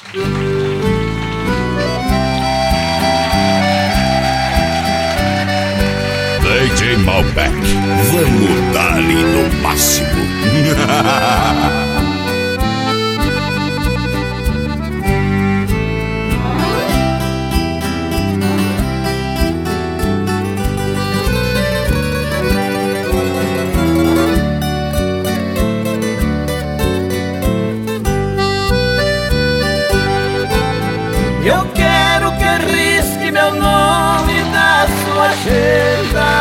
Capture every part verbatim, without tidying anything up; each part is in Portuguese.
D J Malbec, vamos dar-lhe no máximo. Eu quero que risque meu nome da sua agenda.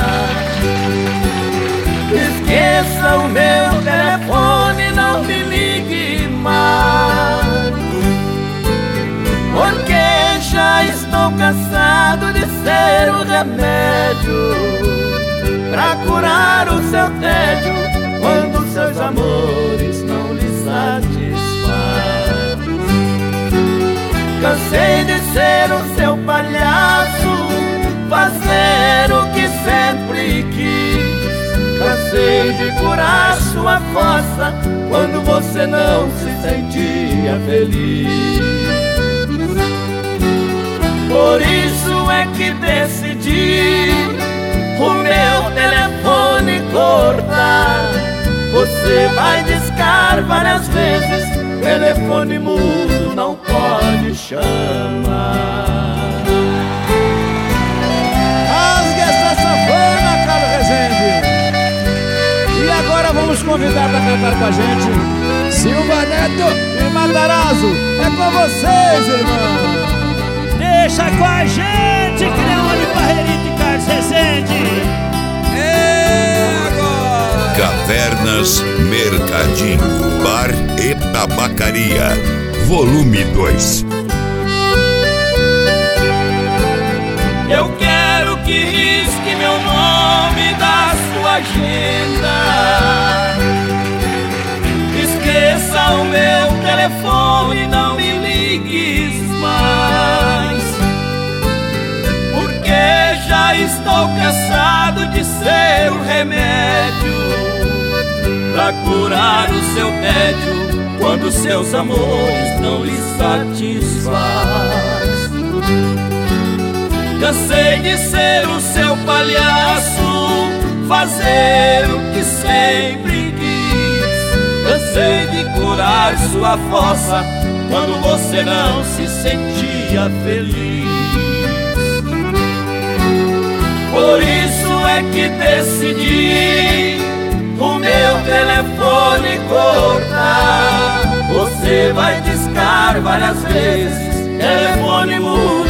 Esqueça o meu telefone, não me ligue mais, porque já estou cansado de ser o remédio pra curar o seu tédio quando seus amores não lhe satisfazem. Cansei de ser o seu palhaço, fazer o que sempre quis. Cansei de curar sua fossa quando você não se sentia feliz. Por isso é que decidi o meu telefone cortar. Você vai discar várias vezes, telefone mudo não pode chamar. Rasgue essa sanfona, Carlos Rezende. E agora vamos convidar para cantar com a gente Silva Neto e Matarazzo. É com vocês, irmão. Deixa com a gente, Cleone Barrerito e Carlos Rezende. É agora. Cavernas Mercadinho, Bar e Tabacaria, volume dois. Eu quero que risque meu nome da sua agenda. Esqueça o meu telefone, não me ligues mais, porque já estou cansado de ser o remédio pra curar o seu tédio quando seus amores não lhe satisfaz. Cansei de ser o seu palhaço, fazer o que sempre quis. Cansei de curar sua fossa quando você não se sentia feliz. Por isso é que decidi o meu telefone cortar. Você vai discar várias vezes, telefone mudo